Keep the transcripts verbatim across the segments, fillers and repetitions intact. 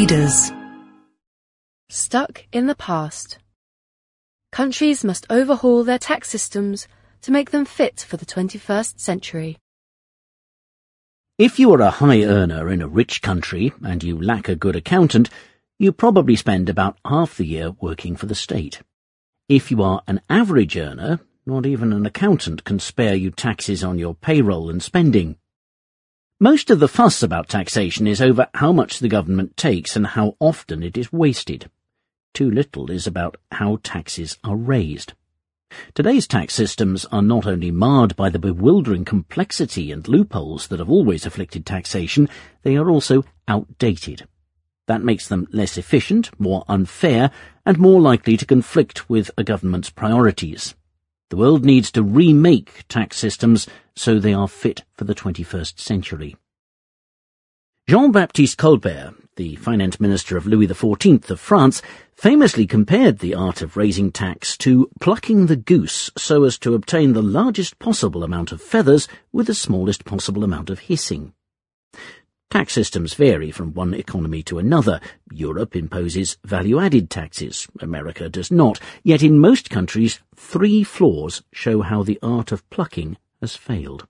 Readers. Stuck in the past. Countries must overhaul their tax systems to make them fit for the twenty-first century. If you are a high earner in a rich country and you lack a good accountant, you probably spend about half the year working for the state. If you are an average earner, not even an accountant can spare you taxes on your payroll and spending. Most of the fuss about taxation is over how much the government takes and how often it is wasted. Too little is about how taxes are raised. Today's tax systems are not only marred by the bewildering complexity and loopholes that have always afflicted taxation, they are also outdated. That makes them less efficient, more unfair, and more likely to conflict with a government's priorities. The world needs to remake tax systems so they are fit for the twenty-first century. Jean-Baptiste Colbert, the finance minister of Louis the fourteenth of France, famously compared the art of raising tax to plucking the goose so as to obtain the largest possible amount of feathers with the smallest possible amount of hissing. Tax systems vary from one economy to another. Europe imposes value-added taxes. America does not. Yet in most countries, three flaws show how the art of plucking has failed.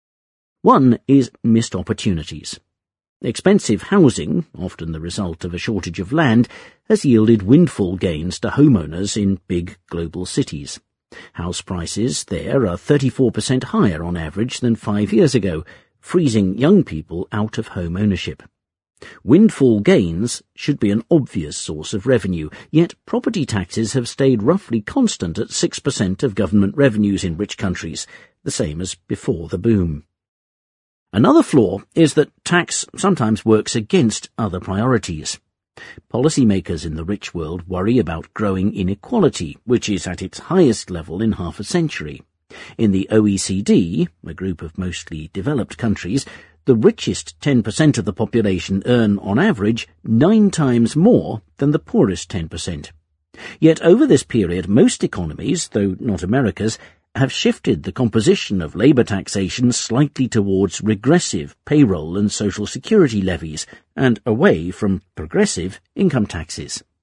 One is missed opportunities. Expensive housing, often the result of a shortage of land, has yielded windfall gains to homeowners in big global cities. House prices there are thirty-four percent higher on average than five years ago, freezing young people out of home ownership. Windfall gains should be an obvious source of revenue, yet property taxes have stayed roughly constant at six percent of government revenues in rich countries, the same as before the boom. Another flaw is that tax sometimes works against other priorities. Policymakers in the rich world worry about growing inequality, which is at its highest level in half a century. In the O E C D, a group of mostly developed countries, the richest ten percent of the population earn, on average, nine times more than the poorest ten percent. Yet over this period, most economies, though not America's, have shifted the composition of labour taxation slightly towards regressive payroll and social security levies and away from progressive income taxes.